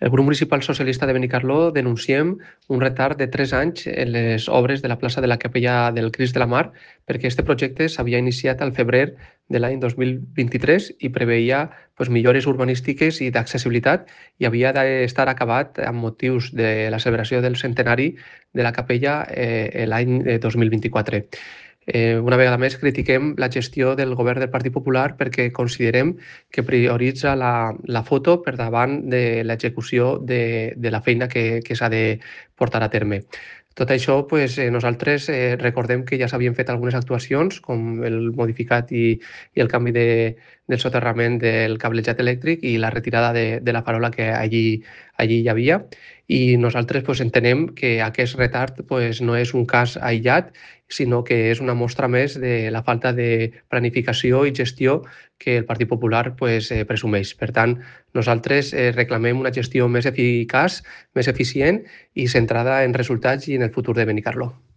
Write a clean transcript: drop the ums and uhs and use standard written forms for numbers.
El grup municipal socialista de Benicarló denunciem un retard de 3 anys en les obres de la plaça de la Capella del Crist de la Mar perquè aquest projecte s'havia iniciat al febrer de l'any 2023 i preveia millores urbanístiques i d'accessibilitat i havia d'estar acabat amb motius de la celebració del centenari de la capella l'any 2024. Una vegada més critiquem la gestió del govern del Partit Popular perquè considerem que prioritza la foto per davant de l'execució de la feina que s'ha de portar a terme. Tot això, nosaltres recordem que ja s'havien fet algunes actuacions, com el modificat i el canvi del soterrament del cablejat elèctric i la retirada de la farola que allí hi havia. I nosaltres entenem que aquest retard no és un cas aïllat, sinó que és una mostra més de la falta de planificació i gestió que el Partit Popular presumeix. Per tant, nosaltres reclamem una gestió més eficaç, més eficient i centrada en resultats i en el futur de Benicarló.